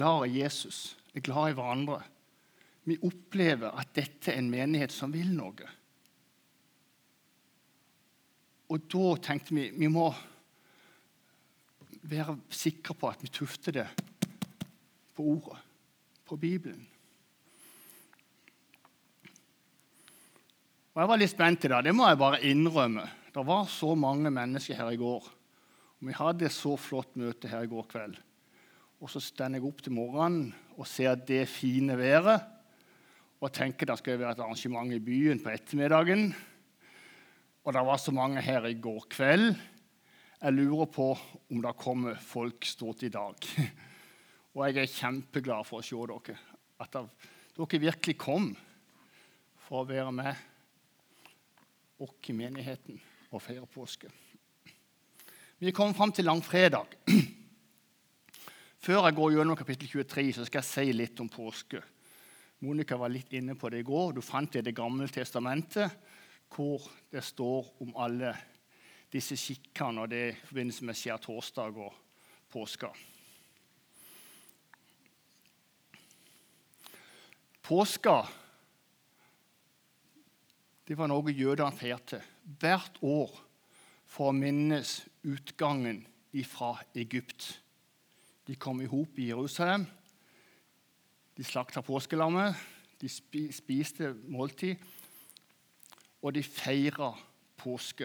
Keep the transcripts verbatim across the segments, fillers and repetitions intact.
glad i Jesus, er glad i hverandre. Vi opplever at dette er en menighet som vil noe. Og da tenkte vi, vi må være sikre på at vi tufter det på ordet, på Bibelen. Og jeg var litt spent i det, det må jeg bare innrømme. Det var så mange mennesker her i går, og vi hadde et så flott møte her i går kveld. Og så stender jeg opp til morgenen og ser det fine været, og tenker det skal være et arrangement i byen på ettermiddagen. Og det var så mange her i går kveld. Jeg lurer på om det kommer folk stått i dag. Og jeg er kjempeglad for å se dere, at dere virkelig kom for å være med og i menigheten og feire påske. Vi kommer frem til langfredag. Før jeg går gjennom kapittel tjuetre, så skal jeg si litt om påske. Monika var litt inne på det i går. Du fant det i Det gamle testamentet, hvor det står om alle disse skikkene, og det er i forbindelse med skjærtorsdag og påska. Påska, det var noe jødene feirte hvert år for å minnes utgangen fra Egypt. De kom ihop i Jerusalem, de slaktet påskelammet, de spiste måltid, og de feiret påske.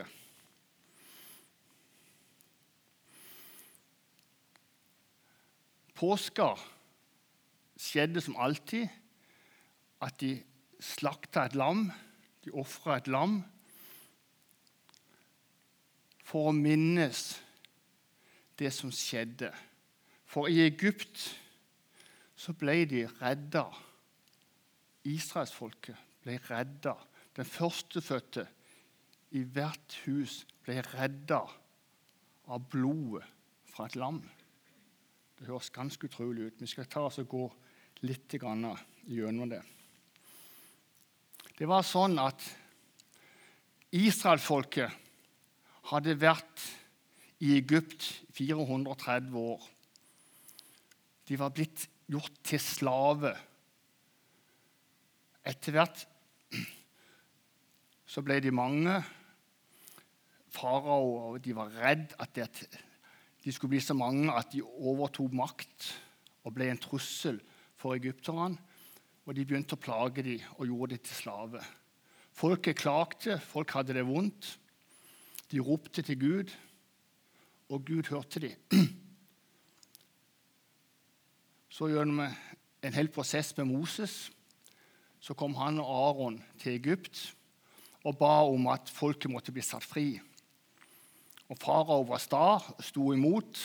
Påska skjedde som alltid at de slaktet et lam, de offret et lam, for å minnes det som skjedde. For i Egypt så ble de reddet. Israelsfolket ble reddet. Den førstefødte i hvert hus ble reddet av blodet fra et lam. Det høres ganske utrolig ut. Vi skal ta oss og gå litt gjennom det. Det var sånn at Israelsfolket hadde vært i Egypt fire hundre og tretti år. De var blitt gjort til slave. Etter hvert så ble de mange. Farao, og de var redd at det, de skulle bli så mange at de overtog makt og ble en trussel for egypterne. Og de begynte å plage dem og gjorde dem til slave. Folket klagte, folk hadde det vondt. De ropte til Gud, og Gud hørte dem. Så gjennom en hel prosess med Moses, så kom han og Aaron til Egypt og ba om at folket måtte bli satt fri. Og farao var sta, sto imot,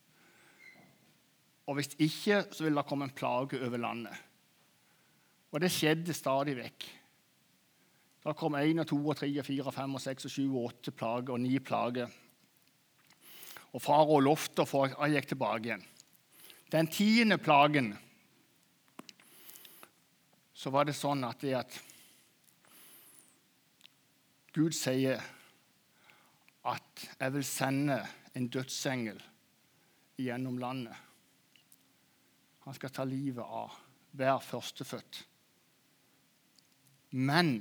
og hvis ikke, så ville det komme en plage over landet. Og det skjedde stadig vekk. Da kom en, to, tre, fire, fem, seks, sju, åtte plager og ni plager. Og farao lovte for at han gikk tilbake igjen. Den tiende plagen, så var det sånn at, det at Gud sier at jeg vil sende en dødsengel gjennom landet. Han skal ta livet av hver førstefødt. Men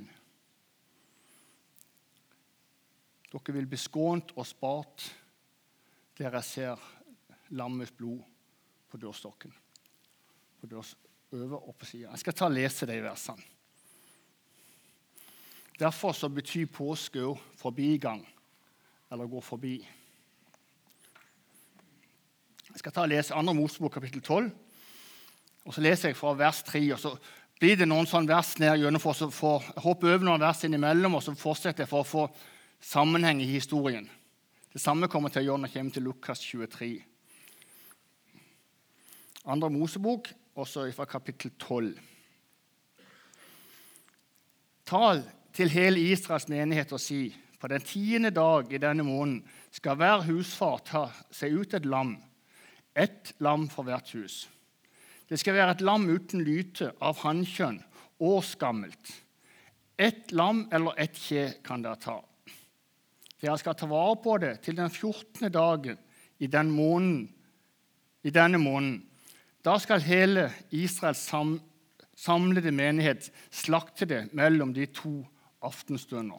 dere vil bli skånt og spart der jeg ser lammets blod på dørstokken. På dørs over og på siden. Jeg skal ta og lese de versene. Derfor så betyr påske jo forbigang, eller gå forbi. Jeg skal ta og lese andre Mosebok kapittel tolv, og så leser jeg fra vers tre, og så blir det noen sånne vers ned gjennom for å få hoppe over noen vers innimellom, og så fortsetter jeg for å få sammenheng i historien. Det samme kommer til å gjøre når jeg kommer til Lukas tjuetre. Andre Mosebok, også fra kapittel tolv. Tal til hele Israels menighet og si, på den tiende dag i denne måneden skal hver husfar ta seg ut et lam, ett lam for hvert hus. Det skal være et lam uten lyte av hannkjønn, årsgammelt. Ett lam eller ett kje kan dere ta. Dere skal ta vare på det til den fjortende dagen i, den måneden, i denne måneden. Da skal hele Israels sam samlede menighet slakte det mellom de to aftenstunder.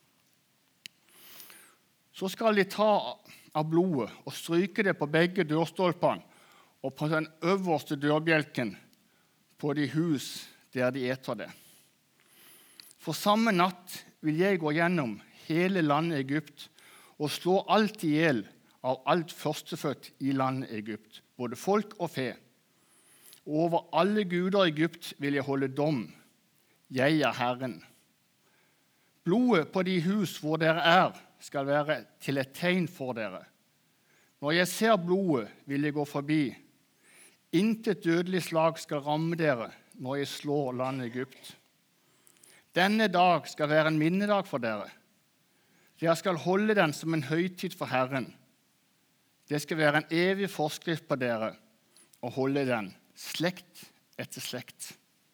Så skal de ta av blodet og stryke det på begge dørstolpene og på den øverste dørbjelken på de hus der de eter det. For samme natt vil jeg gå gjennom hele landet Egypt og slå alt i hjel av alt førstefødt i landet Egypt, både folk og fe. Og over alle guder i Egypt vil jeg holde dom. Jeg er Herren. Blodet på de hus hvor dere er, skal være til et tegn for dere. Når jeg ser blodet, vil jeg gå forbi. Intet dødelig slag skal ramme dere når jeg slår landet Egypt. Denne dag skal være en minnedag for dere. Dere skal holde den som en høytid for Herren. Det skal være en evig forskrift på dere, og holde den, slekt etter slekt.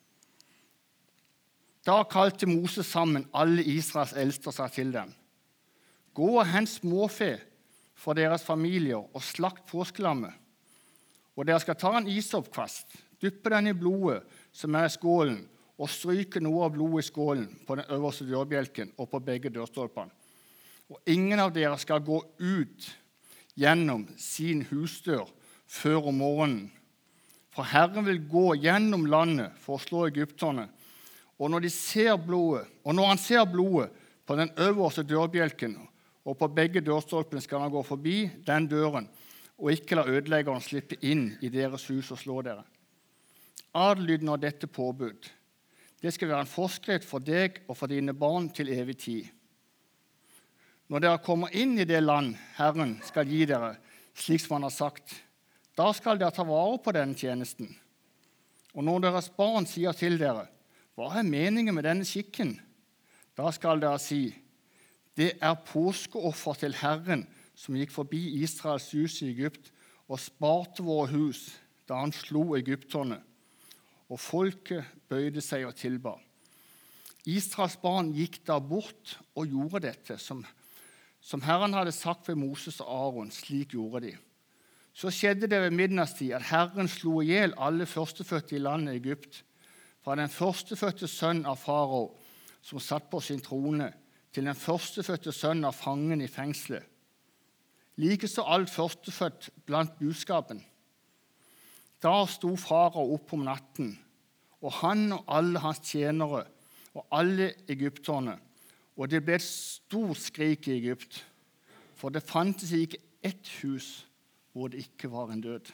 Da kalte Moses sammen alle Israels eldste og sa til dem: Gå og hent småfe for deres familier og slakt påskelammet. Og dere skal ta en isoppkvast, dyppe den i blodet som er i skålen, og stryke noe av blodet i skålen på den øverste dørbjelken og på begge dørstolpene. Og ingen av dere skal gå ut gjennom sin husdør før om morgenen. For Herren vil gå gjennom landet for å slå egypterne. Og når, de ser blodet, og når han ser blodet på den øverste dørbjelken og på begge dørstolpene, skal han gå forbi den døren og ikke la ødeleggeren slippe inn i deres hus og slå dere. Adlyden av dette påbud. Det skal være en forskrift for deg og for dine barn til evig tid. Når dere kommer inn i det land Herren skal gi dere, slik som han har sagt, da skal dere ta vare på denne tjenesten. Og når deres barn sier til dere: Hva er meningen med denne skikken? Da skal dere si: Det er påskeoffer til Herren som gikk forbi Israels hus i Egypt og sparte våre hus da han slo egypterne. Og folket bøyde seg og tilba. Israels barn gikk da bort og gjorde dette, som, som Herren hadde sagt ved Moses og Aaron. Slik gjorde de. Så skjedde det ved midnattstid at Herren slo i hjel alle førstefødte i landet Egypt, fra den førstefødte sønn av farao, som satt på sin trone, til den førstefødte sønn av fangen i fengselet. Likeså alt førstefødt blant buskapen. Da sto farao opp om natten, og han og alle hans tjenere og alle egypterne, og det ble et stort skrik i Egypt, for det fantes ikke ett hus hvor det ikke var en død.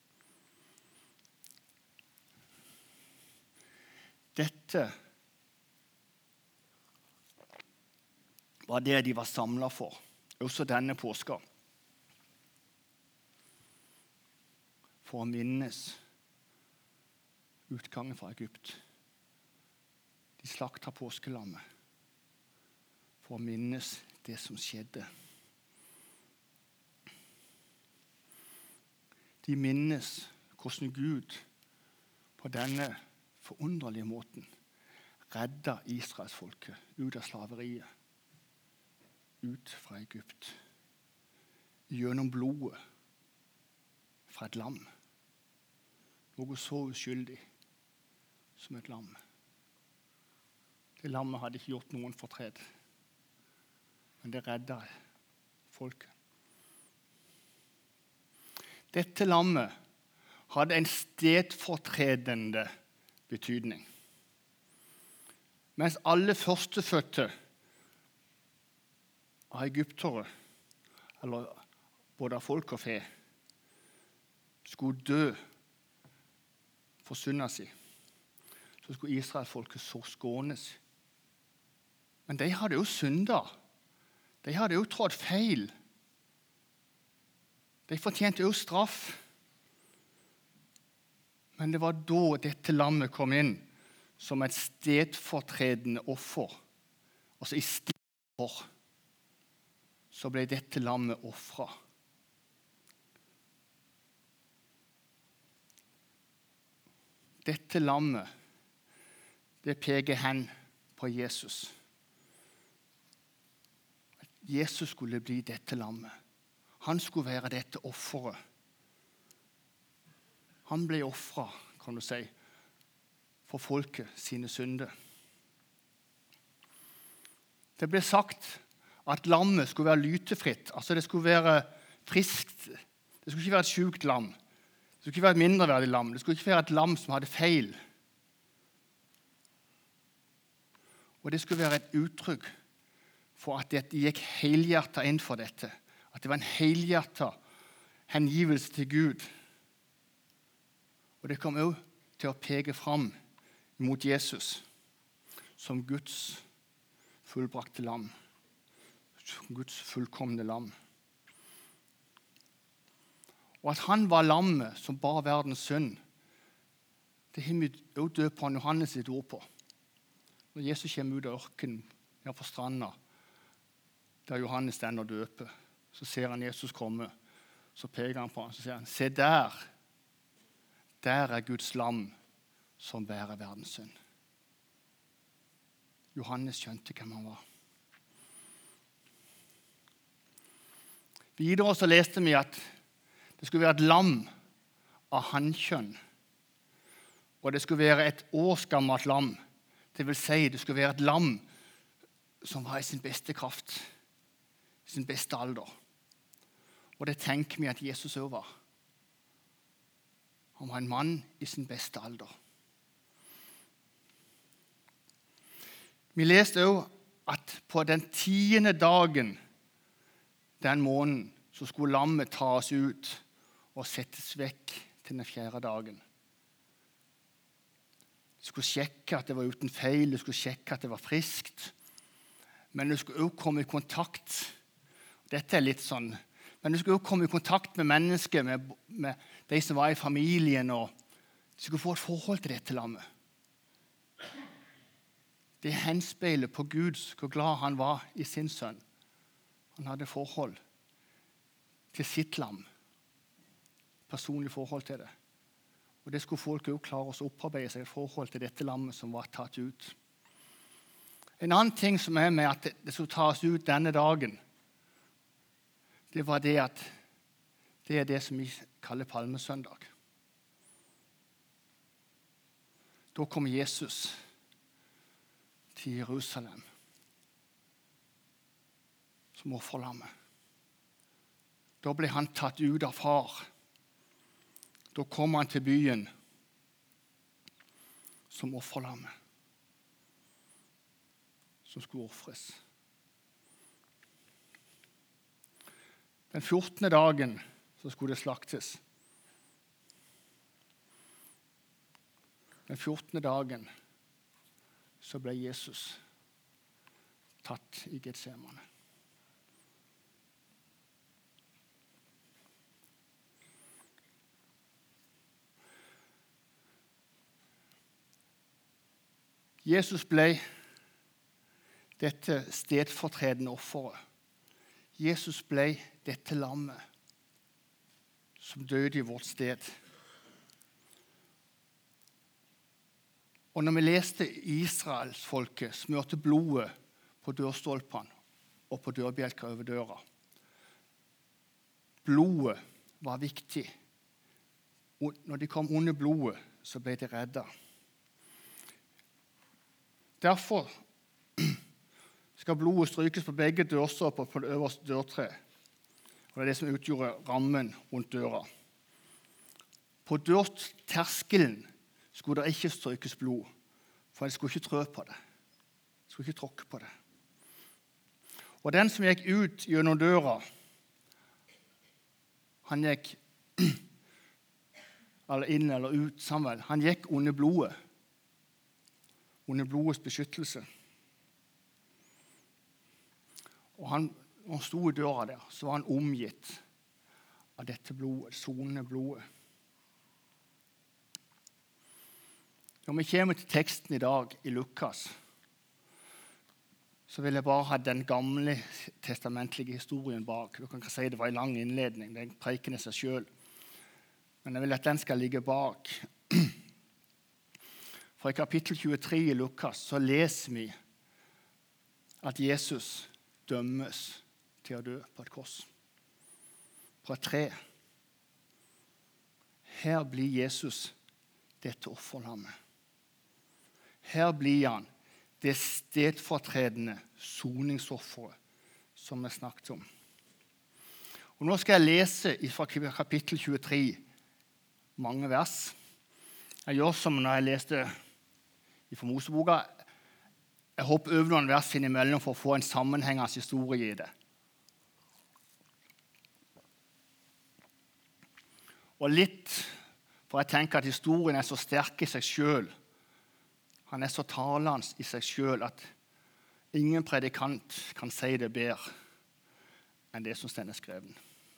Dette var det de var samlet for, også denne påska. For å minnes utgangen fra Egypt. De slakta påskelammet for å minnes det som skjedde. De minnes hvordan Gud på denne forunderlige måten redda Israelsfolket ut av slaveriet, ut fra Egypt, gjennom blodet fra et lam. Noe så uskyldig som et lam. Det lammet hadde ikke gjort noen fortred, men det redda folket. Dette lammet hadde en stedfortredende betydning. Mens alle førstefødte av egyptere, eller både av folk og fe, skulle dø for synda si, så skulle Israelsfolket så skånes. Men de hadde jo synda. De hadde jo trådt feil. De fortjente jo straff. Men det var da dette lammet kom inn som et stedfortredende offer. Altså i stedet for så ble dette lammet offret. Dette lammet, det peker hen på Jesus. Jesus skulle bli dette lammet. Han skulle være dette offeret. Han ble offret, kan du si, for folket sine synder. Det ble sagt at lammet skulle være lytefritt, altså det skulle være friskt. Det skulle ikke være et sykt lam. Det skulle ikke være et mindreverdig lam. Det skulle ikke være et lam som hadde feil. Og det skulle være et uttrykk for at de gikk helhjertet inn for dette. At det var en helhjertet hengivelse til Gud. Og det kom også til å peke fram mot Jesus som Guds fullbrakte lam. Som Guds fullkomne lam. Og at han var lammet som bar verdens synd, det har vi også døpt på Johannes sitt ord på. Når Jesus kommer ut av ørkenen, ned på stranda, der Johannes stender og døper, så ser han Jesus komme, så peker han på han, så sier han, se der, der er Guds lam som bærer verdens synd. Johannes skjønte hvem han var. Videre så leste vi at det skulle være et lam av hannkjønn, og det skulle være et årsgammelt lam. Det vil si, det skulle være et lam som var i sin beste kraft, i sin beste alder. Og det tenker vi at Jesus også var. Han var en mann i sin beste alder. Vi leste også at på den tiende dagen den måneden så skulle lammet tas ut og settes vekk til den fjerde dagen. Det skulle sjekke at det var uten feil, det skulle sjekke at det var friskt, men det skulle også komme i kontakt. Dette er litt sånn, men det skulle også komme i kontakt med mennesker, med, med de som var i familien, og de skulle få et forhold til dette lammet. Det henspeiler på Gud, hvor glad han var i sin sønn. Han hadde forhold til sitt lam, personlig forhold til det. Og det skulle folk også klare å opparbeide seg i forhold til dette lammet som var tatt ut. En annen ting som er med at det skulle tas ut denne dagen, det var det at det er det som vi kaller palmesøndag. Da kom Jesus til Jerusalem som offerlammet. Da ble han tatt ut av far. Da kom han til byen som offerlammet, som skulle ofres. Den fjortende dagen så skulle det slaktes. Den fjortende dagen så ble Jesus tatt i Getsemane. Jesus ble dette stedfortredende offeret. Jesus ble dette lammet som døde i vårt sted. Og når vi leste Israelsfolket smørte blodet på dørstolpene og på dørbjelker over døra. Blodet var viktig. Og når de kom under blodet, så ble de reddet. Derfor skal blodet strykes på begge dørstolper på det øverste dørtre. Og det er det som utgjorde rammen rundt døra. På dørterskelen skulle det ikke strykes blod, for jeg skulle ikke trø på det. Jeg skulle ikke tråkke på det. Og den som gikk ut gjennom døra, han gikk eller inn eller ut sammen. Han gikk under blodet. Under blodets beskyttelse. Og han, når han sto i døra der, så var han omgitt av dette blodet, sonende blodet. Når vi kommer til teksten i dag i Lukas, så vil jeg bare ha den gamle testamentlige historien bak. Du kan ikke si det var en lang innledning, det er preiken i seg selv. Men jeg vil at den skal ligge bak. For i kapittel tjuetre i Lukas så leser vi at Jesus dømmes til å dø på et kors. På et tre. Her blir Jesus dette offerlammet. Her blir han det stedfortredende soningsofferet som vi snakket om. Og nå skal jeg lese fra kapittel tjuetre mange vers. Jeg gjør som når jeg leste fra Moseboka. Jeg hopper over noen vers innimellom for å få en sammenhengende historie i det. Og litt, for jeg tenker at historien er så sterk i seg selv. Han er så talende i seg selv at ingen predikant kan si det bedre enn det som stender skrevet.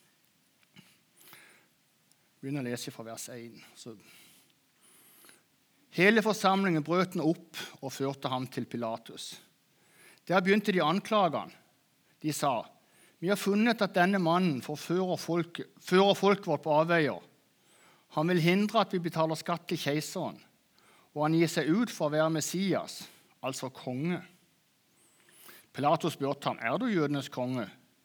Jeg begynner å lese fra vers én. Så. Hele forsamlingen brøt han opp og førte ham til Pilatus. Der begynte de anklagene. De sa, vi har funnet at denne mannen forfører folk, fører folk vårt på avveier. Han vil hindre at vi betaler skatt til keiseren, og han gir seg ut for å være Messias, altså konge. Pilatus spurte ham, er du jødenes konge?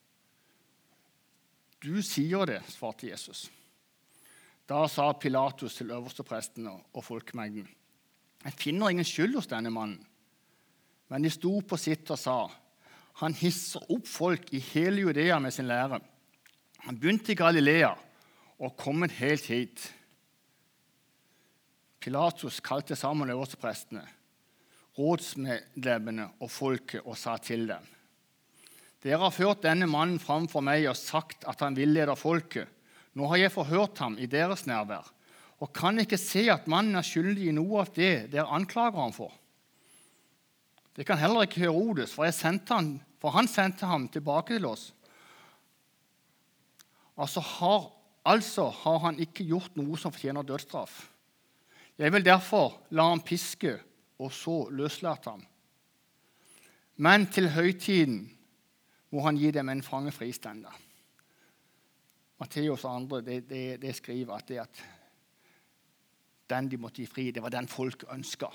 Du sier det, svarte Jesus. Da sa Pilatus til øverstepresten og folkemengden, jeg finner ingen skyld hos denne mannen. Men de sto på sitt og sa, han hisser opp folk i hele Judea med sin lære. Han begynte i Galilea og kommet helt hit. Pilatus kalte sammen øversteprestene, rådsmedlemmene og folket og sa til dem, dere har ført denne mannen fram for meg og sagt at han villeder folket. Nå har jeg forhørt ham i deres nærvær, og kan ikke se at mannen er skyldig i noe av det dere anklager ham for. Det kan heller ikke Herodes, for, jeg sendte han, for han sendte ham tilbake til oss. Altså har, altså har han ikke gjort noe som fortjener dødsstraff. Jeg vil derfor la ham piske, og så løslate ham. Men til høytiden må han gi dem en fange fristende. Matteus og andre det, det, det skriver at, det at den de måtte gi fri, det var den folk ønsket.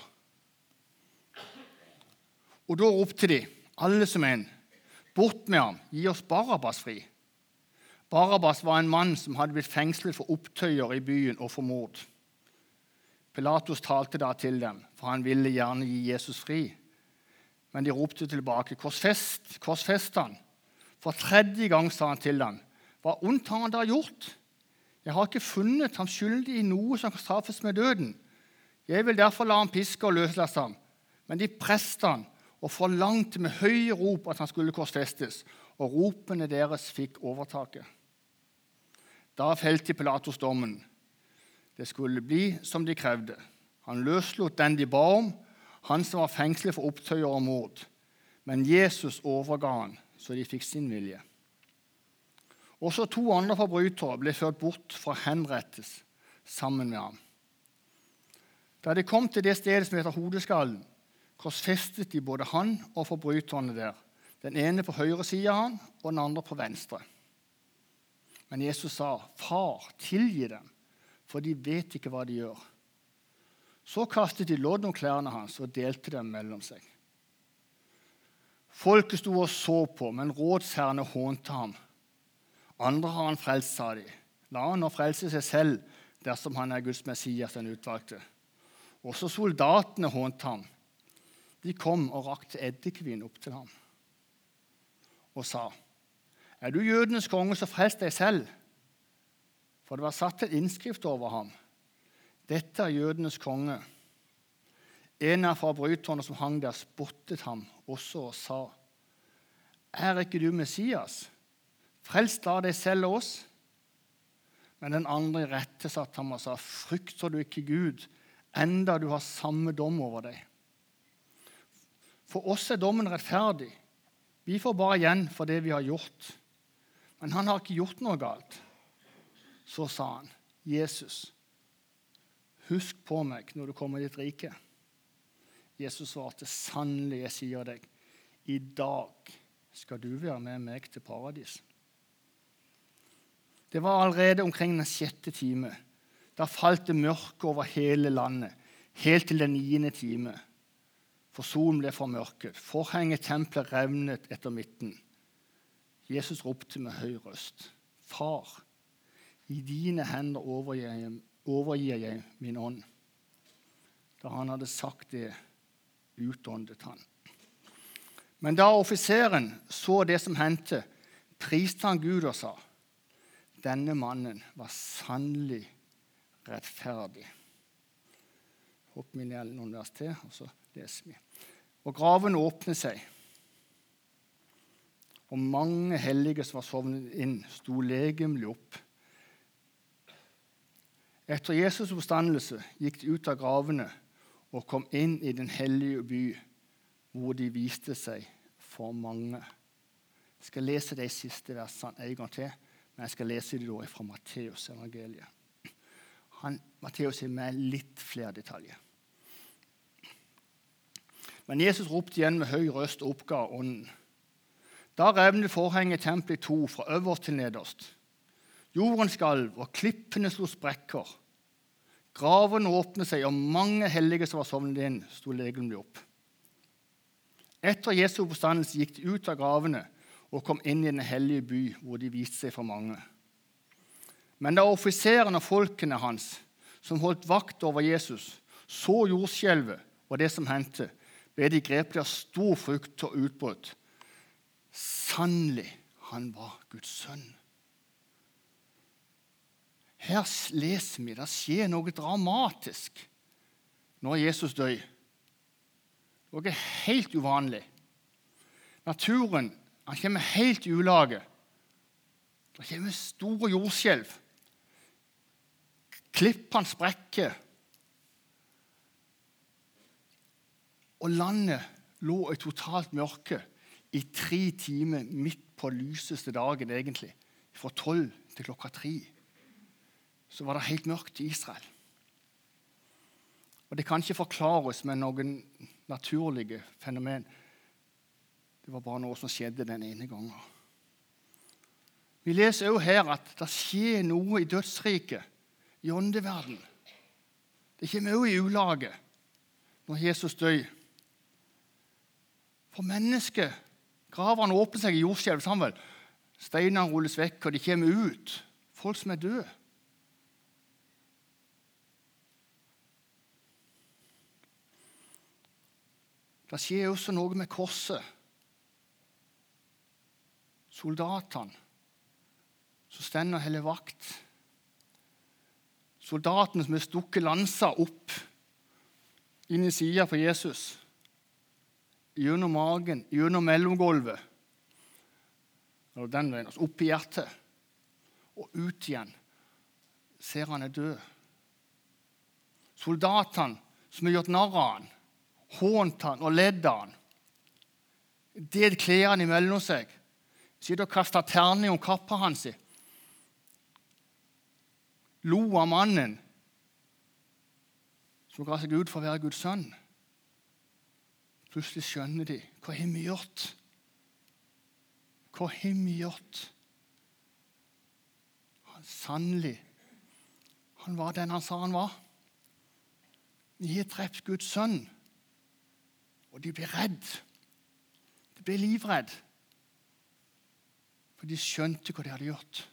Og da ropte de, alle som en, bort med ham, gi oss Barabbas fri. Barabbas var en mann som hadde blitt fengslet for opptøyer i byen og for mord. Pilatus talte da til dem, for han ville gjerne gi Jesus fri. Men de ropte tilbake, korsfest, korsfest han. For tredje gang sa han til dem, hva ondt har han da gjort? Jeg har ikke funnet ham skyldig i noe som kan straffes med døden. Jeg vil derfor la ham piske og løslates ham. Men de presset han og forlangte med høye rop at han skulle korsfestes, og ropene deres fikk overtaket. Da felte Pilatus dommen. Det skulle bli som de krevde. Han løslot den de ba om, han som var fengslet for opptøyer og mord. Men Jesus overga han, så de fikk sin vilje. Også to andre forbrytere ble ført bort for å henrettes sammen med ham. Da de kom til det stedet som heter Hodeskallen, korsfestet de både han og forbryterne der, den ene på høyre side av han, og den andre på venstre. Men Jesus sa, far, tilgi dem, for de vet ikke hva de gjør. Så kastet de lodd om klærne hans og delte dem mellom seg. Folket sto og så på, men rådsherrene hånte ham. Andre har han frelst, sa de. La han nå frelse seg selv, dersom han er Guds Messias, den utvalgte. Også soldatene hånte ham. De kom og rakte eddikvin opp til ham og sa, er du jødenes konge, så frels deg selv. For det var satt en innskrift over ham. Dette er jødenes konge. En av forbryterne som hang der spottet ham også og sa, er ikke du Messias? Frels da deg selv og oss. Men den andre rettesatte ham og sa, frykter du ikke Gud, enda du har samme dom over deg? For oss er dommen rettferdig. Vi får bare igjen for det vi har gjort. Men han har ikke gjort noe galt. Så sa han, Jesus, husk på meg når du kommer i ditt rike. Jesus svarte, sannelig, jeg sier deg, i dag skal du være med meg til paradis. Det var allerede omkring den sjette time. Da falt det mørke over hele landet, helt til den niende time. For solen ble formørket, forhenget tempelet revnet etter midten. Jesus ropte med høy røst, Far, i dine hender overgir jeg, overgir jeg min ånd. Da han hadde sagt det, utåndet han. Men da offiseren så det som hendte, priste han Gud og sa, denne mannen var sannelig rettferdig. Hopp vi ned noen vers til, og så leser vi. Og graven åpnet seg, og mange hellige som var sovnet inn, sto legemlig opp. Etter Jesus' oppstandelse gikk de ut av gravene og kom inn i den hellige by, hvor de viste seg for mange. Jeg skal lese de siste versene en gang til, men jeg skal lese de da fra Matteus evangeliet. Han, Matteus er med litt flere detaljer. Men Jesus ropte igjen med høy røst og oppga ånden. Da revnet forhenget tempelet i to, fra øverst til nederst. Jorden skalv, og klippene slo sprekker. Graven åpnet seg, og mange hellige som var sovnet inn, sto legemlig opp. Etter Jesu oppstandelse gikk de ut av gravene og kom inn i den hellige by, hvor de viste seg for mange. Men da offiseren og folkene hans, som holdt vakt over Jesus, så jordskjelvet og det som hendte, ble de grepet av stor frykt og utbrudd. Sannelig, han var Guds sønn. Her leser vi, det skjer noe dramatisk når Jesus dør. Noe helt uvanlig. Naturen, han kommer helt i ulage. Det kommer store jordskjelv. Klippene sprekker. Og landet lå i totalt mørke i tre timer midt på lyseste dagen egentlig. Fra tolv til klokka tre. Så var det helt mørkt i Israel. Og det kan ikke forklares med noen naturlige fenomen. Det var bare noe som skjedde den ene gangen. Vi leser også her at det skjer noe i dødsriket, i åndeverden. Det kommer også i ulage når Jesus dør. For mennesket, gravene åpner seg i jordskjelv sammen. Steinene rulles vekk, og de kommer ut. Folk som er døde. Det skjer også noe med korset. Soldatene som stender og holder vakt. Soldatene som er stukket lansa opp inn i siden på Jesus. Gjennom magen, gjennom mellomgulvet. Og den veien, altså opp i hjertet. Og ut igjen. Ser han er død. Soldatene som har gjort narr av han. Hånt han og ledd av han. Det kler han imellom seg. Sitter og kaster terning om kappa hans. Lo av mannen som ga seg ut for å være Guds sønn. Plutselig skjønner de, hva har vi gjort? Hva har vi gjort? Han sannelig, han var den han sa han var. Vi har drept Guds sønn. Og de ble redd. De ble livredd. For de skjønte hva de hadde gjort.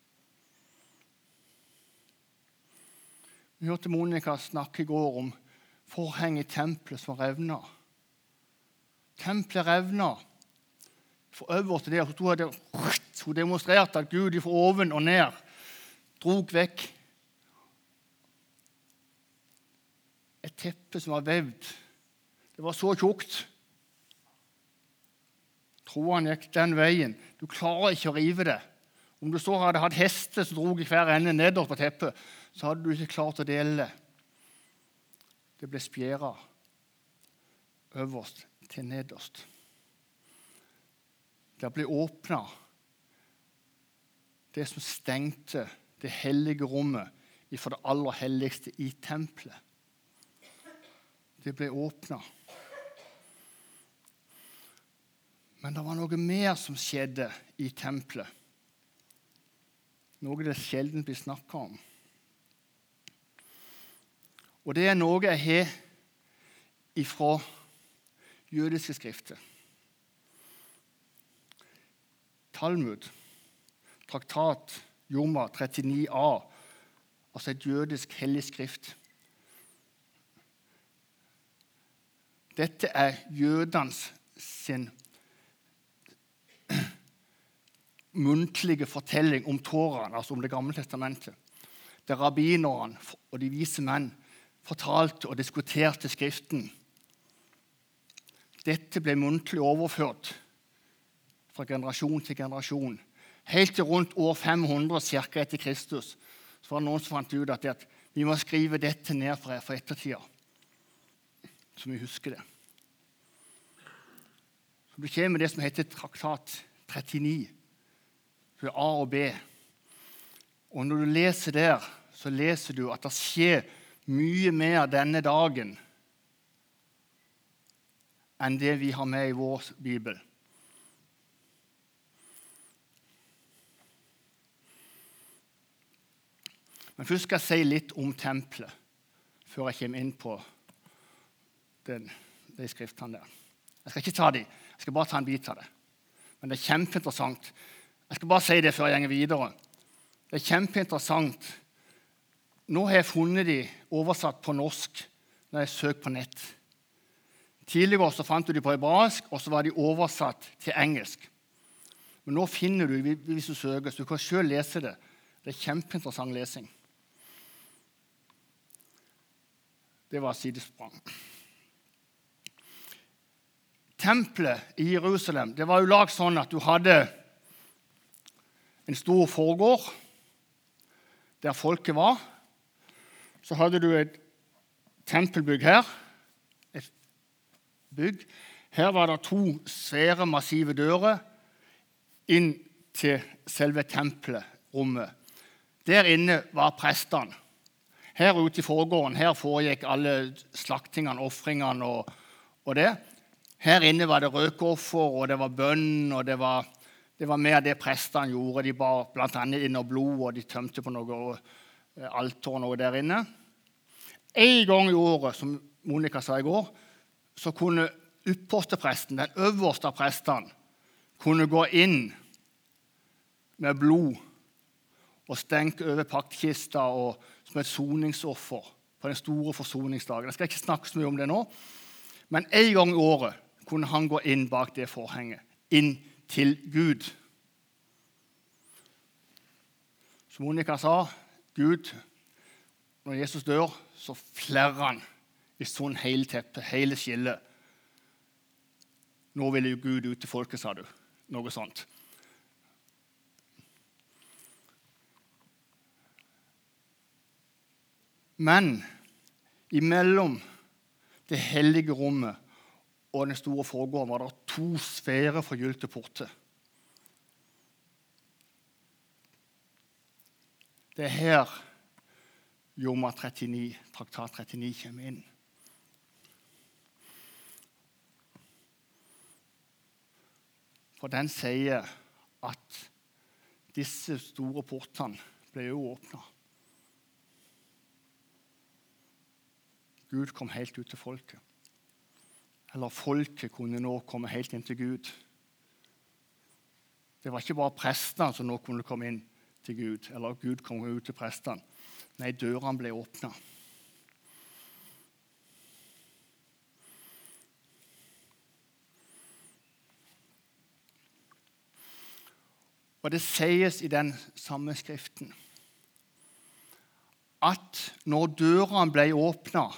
Vi hørte Monica snakke i går om forhenget i tempelet som revnet. Tempelet revnet. For øverst til det, hun hadde hun demonstrert at Gud fra oven og ned drog vekk et teppe som var vevd. Det var så tjukt. Troen gikk den veien. Du klarer ikke å rive det. Om du så hadde hatt hester som drog i hver ende nedover på teppet, så hadde du ikke klart å dele det. Det ble spjæret øverst til nederst. Det ble åpnet det som stengte det hellige rommet fra det aller helligste i tempelet. Det ble åpnet. Men det var noe mer som skjedde i tempelet. Noe det sjelden blir snakket om. Og det er noe jeg har ifra jødiske skrifter. Talmud, traktat Joma trettini a, altså et jødisk hellig skrift. Dette er jødens sin muntlige fortelling om Toraen, altså om det gamle testamentet. Der rabbinerne og de vise menn fortalte og diskuterte skriften. Dette ble muntlig overført fra generasjon til generasjon. Helt til rundt år fem hundre cirka etter Kristus så var det noen som fant ut at, det at vi må skrive dette ned for, for ettertida, så vi husker det. Så du kommer med det som heter traktat trettini, for A og B. Og når du leser der, så leser du at det skjer mye mer denne dagen enn det vi har med i vår Bibel. Men først skal jeg si litt om tempelet, før jeg kommer inn på den, de skriftene der. Jeg skal ikke ta de, jeg skal bare ta en bit av det. Men det er kjempeinteressant. Jeg skal bare si det før jeg går videre. Det er kjempeinteressant. Nå har jeg funnet de oversatt på norsk når jeg søker på nett. Tidligere så fant du de på hebraisk, og så var de oversatt til engelsk. Men nå finner du, hvis du søker, så du kan selv lese det. Det er kjempeinteressant lesing. Det var sidesprang. Tempelet i Jerusalem, det var jo lagt sånn at du hadde en stor forgård der folket var. Så hadde du et tempelbygg her, et bygg. Her var det to svære, massive dører inn til selve tempelrommet. Der inne var prestene. Her ute i forgården, her foregikk alle slaktingene, offringene og, og det. Her inne var det røkoffer, og det var bønn, og det var, det var mer det prestene gjorde. De bar blant annet inn og blod, og de tømte på noe alter og noe der inne. En gang i året, som Monica sa i går, så kunne ypperste presten, den øverste av prestene, kunne gå inn med blod og stenke over paktkista og som et soningsoffer på den store forsoningsdagen. Jeg skal ikke snakke så mye om det nå, men en gang i året kunne han gå inn bak det forhenget, inn til Gud. Som Monica sa, Gud, når Jesus dør, så flerrer han i sånn hele teppet, hele skillet. Nå vil jo Gud ut til folket, sa du. Noe sånt. Men imellom det hellige rommet og den store forgården var det to svære forgylte porter. Det er her Joma trettini, traktat trettini kommer inn. For den sier at disse store portene ble jo åpnet. Gud kom helt ut til folket. Eller folket kunne nå komme helt inn til Gud. Det var ikke bare prestene som nå kunne komme inn til Gud, eller Gud kom ut til prestene. Nei, dørene ble åpnet. Og det sies i den samme skriften at når dørene ble åpnet,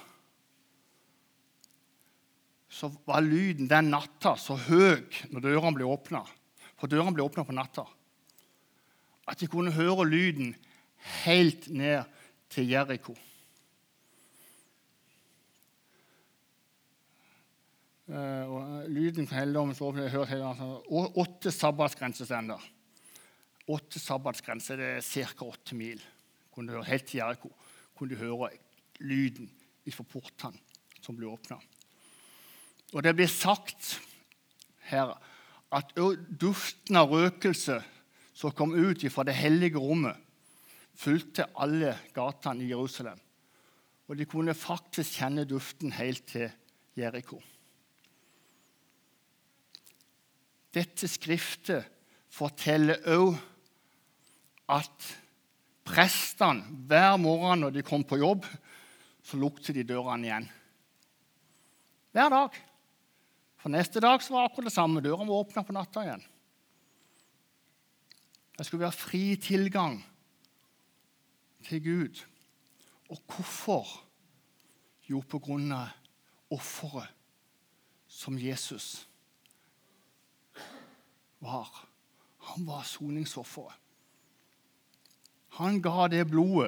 så var lyden den natta så høy når dørene ble åpnet, for dørene ble åpnet på natta, at de kunne høre lyden helt ned til Jericho. Uh, og lyden fra helligdommen så åpnet, jeg hørte hele, altså, åtte sabbatsgrensestender. Åtte sabbatsgrenser, det er cirka åtte mil. Kunne du høre helt til Jericho, kunne du høre lyden fra portene som ble åpnet. Og det blir sagt her at duften av røkelse som kom ut fra det hellige rommet, fylte alle gatene i Jerusalem. Og de kunne faktisk kjenne duften helt til Jericho. Dette skriftet forteller også at prestene, hver morgen når de kom på jobb, så luktet de dørene igjen. Hver dag. For neste dag så var akkurat det samme. Dørene var åpnet på natta igjen. Det skulle være fri tilgang til Gud. Og hvorfor? Jo, på grunn av offeret som Jesus var. Han var soningsofferet. Han ga det blodet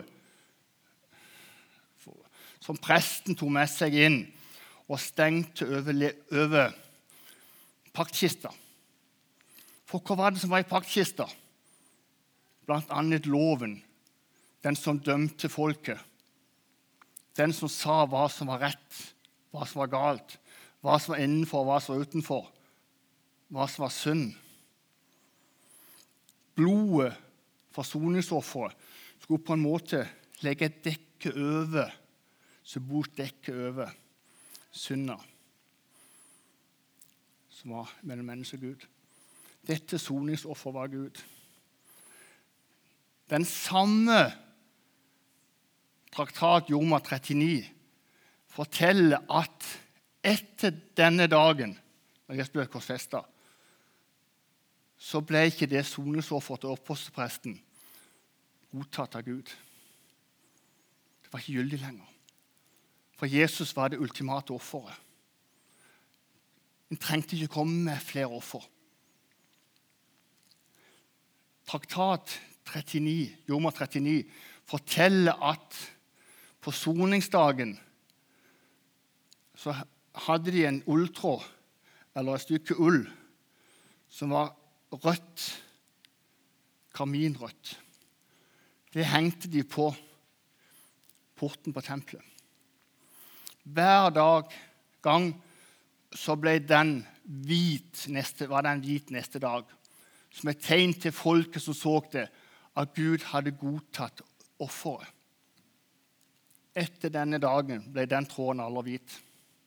som presten tog med seg inn og stengte over, over paktkista. For hva var det som var i paktkista? Blant annet loven, den som dømte folket, den som sa hva som var rett, hva som var galt, hva som var innenfor, hva som var utenfor, hva som var synd. Blodet for soningsofferet skulle på en måte legge et dekke over, symbolisk dekke over synda som var mellom menneske og Gud. Dette soningsofferet var Gud. Den samme traktat Roma trettini forteller at etter denne dagen, når Jesus ble korsfestet, så ble ikke det soningsofferet til oppholdspresten godtatt av Gud. Det var ikke gyldig lenger. For Jesus var det ultimate offeret. En trengte ikke komme med flere offer. Traktat trettini, Roma trettini forteller at på soningsdagen så hadde de en ulltråd, eller et stykke ull, som var rødt, karminrødt. Det hengte de på porten på tempelet. Hver dag, gang, så ble den hvit neste, var den hvit neste dag, som et tegn til folket som så det, at Gud hadde godtatt offeret. Etter denne dagen ble den tråden aller hvit.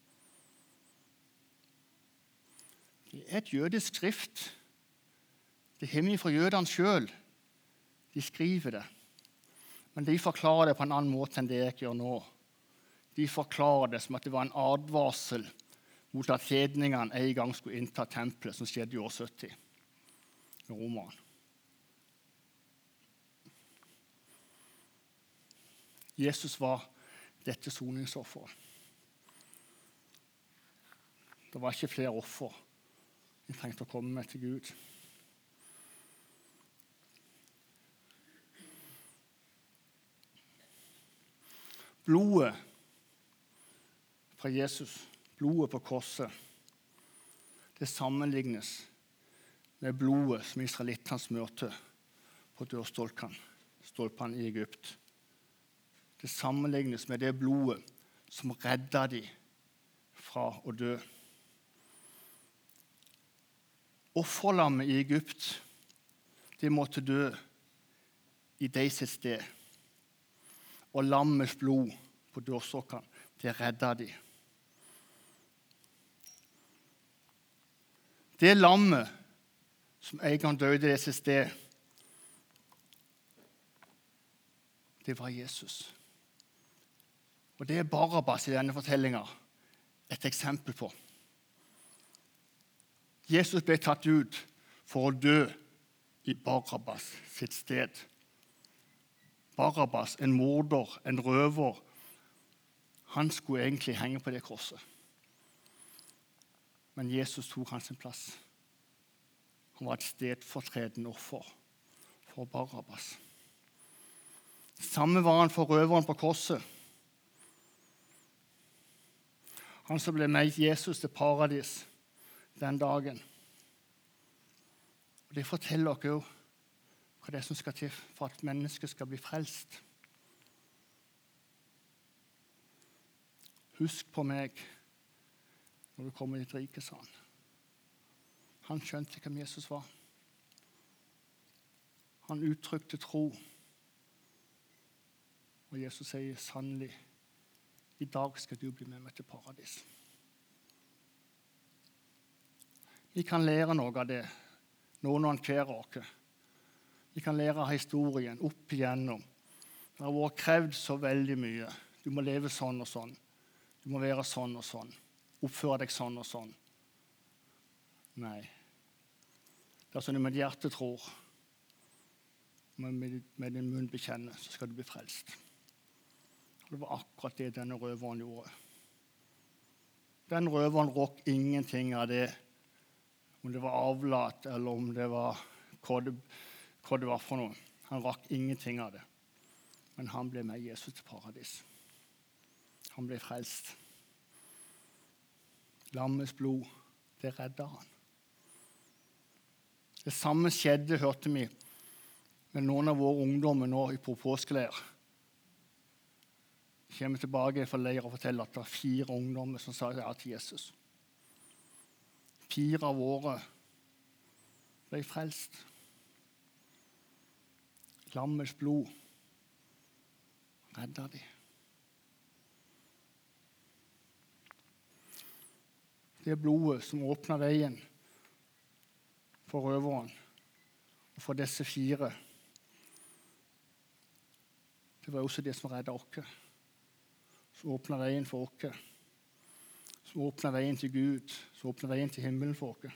Det er et jødisk skrift. Det er himmel fra jødene selv. De skriver det. Men de forklarer det på en annen måte enn det jeg gjør nå. De forklarer det som at det var en advarsel mot at hedningene en gang skulle innta tempelet, som skjedde i år sytti med romerne. Jesus var dette soningsofferet. Det var ikke flere offer vi trengte å komme med til Gud. Blodet fra Jesus, blodet på korset, det sammenlignes med blodet som israelittene smørte på dørstolpene stolpene i Egypt. Det sammenlignes med det blodet som reddet de fra å dø. Offerlammet i Egypt, det måtte dø i deres sted. Og lammets blod på dørstokkene, det reddet de. Det lammet som en gang døde i dette sted, det var Jesus. Og det er Barabbas i denne fortellingen et eksempel på. Jesus ble tatt ut for å dø i Barabbas sitt sted. Barabbas, en morder, en røver, han skulle egentlig henge på det korset. Men Jesus tok hans plass. Han var et stedfortredende offer for Barabbas. Samme var han for røveren på korset. Han som ble med Jesus til paradis den dagen. Og det forteller dere jo hva det er som skal til for at mennesket skal bli frelst. Husk på meg når du kommer i ditt rike, sa han. Han skjønte hvem Jesus var. Han uttrykte tro. Og Jesus sier sannelig, i dag skal du bli med meg til paradis. Vi kan lære noe av det, noen og hver av oss. Vi kan lære av historien opp igjennom, Det har vært krevd så veldig mye. Du må leve sånn og sånn. Du må være sånn og sånn. Oppføre deg sånn og sånn. Nei. Dersom du med ditt hjerte tror, og med din munn bekjenner, så skal du bli frelst. Og det var akkurat det denne røveren gjorde. Den røveren råk ingenting av det, om det var avlat, eller om det var hva det, hva det var for noe. Han rakk ingenting av det. Men han ble med Jesus til paradis. Han ble frelst. Lammets blod, det reddet han. Det samme skjedde, hørte vi, med noen av våre ungdommer nå på påskeleir. Vi kommer tilbake fra leir og forteller at det er fire ungdommer som sa ja til Jesus. Fire av våre ble frelst. Lammets blod redder de. Det blodet som åpner veien for røveren og for disse fire, det var også det som reddet oss. Som åpner veien for oss. Som åpner veien til Gud. Som åpner veien til himmelen for oss.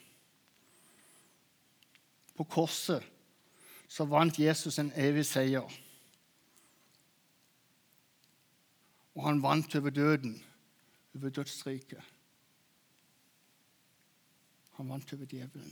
På korset så vant Jesus en evig seier. Og han vant over døden, over dødsriket. Han vant over djevelen.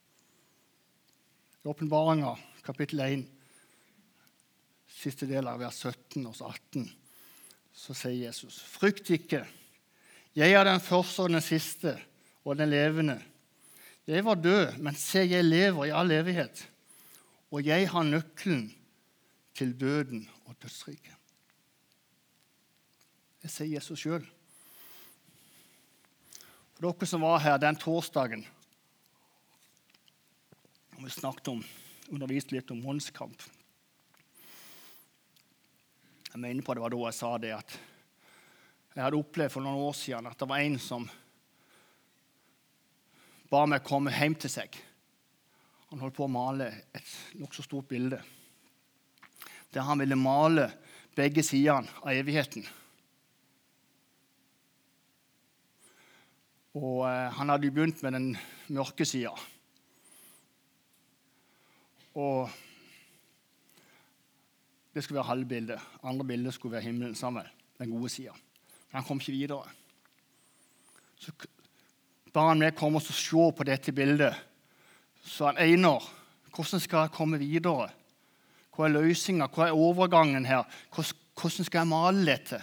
I Åpenbaringen, kapittel én, siste del av vers sytten og atten, så sier Jesus, frykt ikke, jeg er den første og den siste og den levende. Jeg var død, men se, jeg lever i all evighet, og jeg har nøkkelen til døden og dødsriket. Det sier Jesus selv. For dere som var her den torsdagen, og vi snakket om, undervist litt om åndskamp. Jeg mener på det var da jeg sa det, at jeg hadde opplevd for noen år siden at det var en som ba meg komme hjem til seg. Han holdt på å male et nok så stort bilde, der han ville male begge sidene av evigheten. Og eh, han hadde begynt med den mørke siden. Og det skulle være halve bildet. Andre bildet skulle være himmelen sammen, den gode siden. Men han kom ikke videre. Så ba han meg komme og se på dette bildet. Så han Einar, hvordan skal jeg komme videre? Hva er løsningen? Hva er overgangen her? Hvordan skal jeg male dette?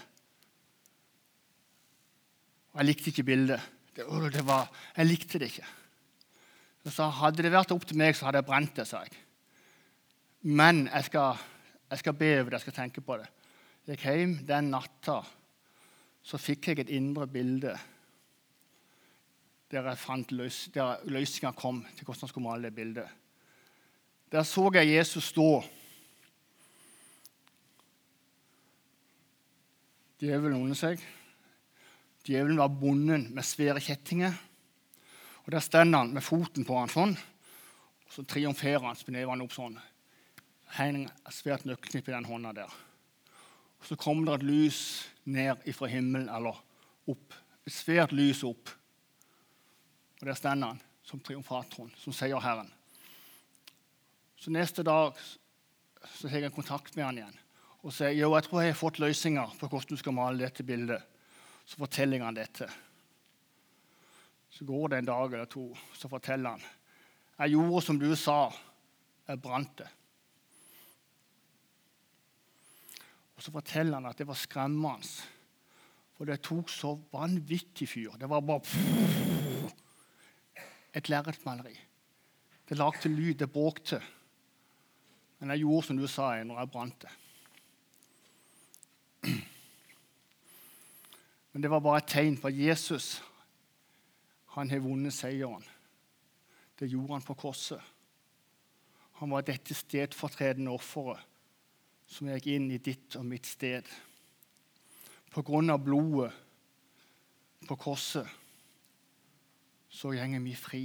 Og jeg likte ikke bildet. Det, det var, jeg likte det ikke. Så hadde det vært opp til meg, så hadde jeg brent det, sa jeg. Men jeg skal, jeg skal be over det, jeg skal tenke på det. Jeg gikk hjem den natta, så fikk jeg et indre bilde der jeg fant løs, der løsningen kom til hvordan jeg skulle male det bildet. Der så jeg Jesus stå. Djevelen under seg. Djevelen var bonden med svære kjettinger. Og der stender han med foten på han sånn. Og så triumferer han, spinnerer han opp sånn. Henger et svært nøkkelknipp i den hånda der. Og så kommer det et lys ned fra himmelen, eller opp. Et svært lys opp. Og der stender han som triumfator, som sier Herren. Så neste dag så har jeg kontakt med han igjen. Og sier, jo, jeg tror jeg har fått løsninger på hvordan du skal male dette bildet. Så forteller han dette. Så går det en dag eller to, så forteller han. Jeg gjorde som du sa, jeg brant det. Og så forteller han at det var skremmende. For det tok så vanvittig fyr. Det var bare pff, et lerretmaleri. Det lagte lyd, det bråkte. Men jeg gjorde som du sa når jeg brant det. Men det var bare et tegn på at Jesus, han har vunnet seieren. Det gjorde han på korset. Han var dette stedfortredende offeret som gikk inn i ditt og mitt sted. På grunn av blodet på korset så gjenger vi fri.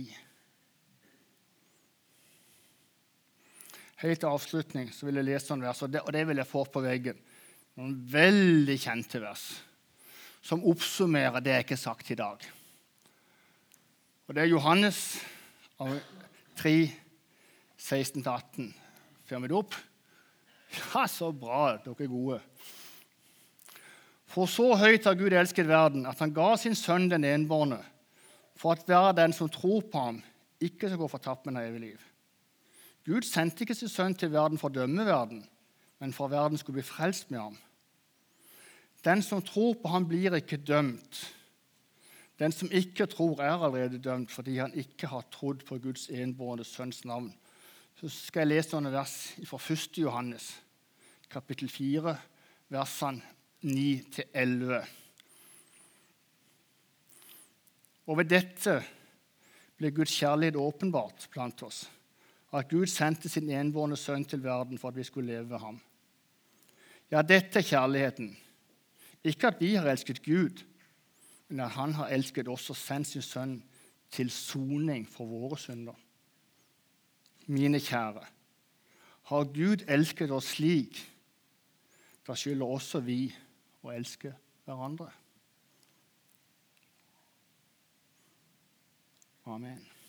Helt til avslutning så vil jeg lese en vers, og det, og det vil jeg få på veggen. noen veldig kjente vers som oppsummerer det jeg ikke har sagt i dag. Og det er Johannes tre, seksten til atten. Fører vi det opp? Ja, så bra, dere er gode. For så høyt har Gud elsket verden, at han ga sin sønn den enbårne, for at hver den som tror på ham, ikke skal gå fortapt, men ha evig liv. Gud sendte ikke sin sønn til verden for å dømme verden, men for at verden skulle bli frelst med ham. Den som tror på ham, blir ikke dømt. Den som ikke tror, er allerede dømt, fordi han ikke har trodd på Guds enbårne sønns navn. Så skal jeg lese noen vers fra første Johannes, kapittel fire, versene ni til elleve. Og ved dette ble Guds kjærlighet åpenbart blant oss, at Gud sendte sin enbårne sønn til verden for at vi skulle leve ved ham. Ja, dette er kjærligheten. Ikke at vi har elsket Gud, men at han har elsket oss og sendt sin sønn til soning for våre synder. Mine kjære, har Gud elsket oss slik, da skylder også vi å elske hverandre. Amen.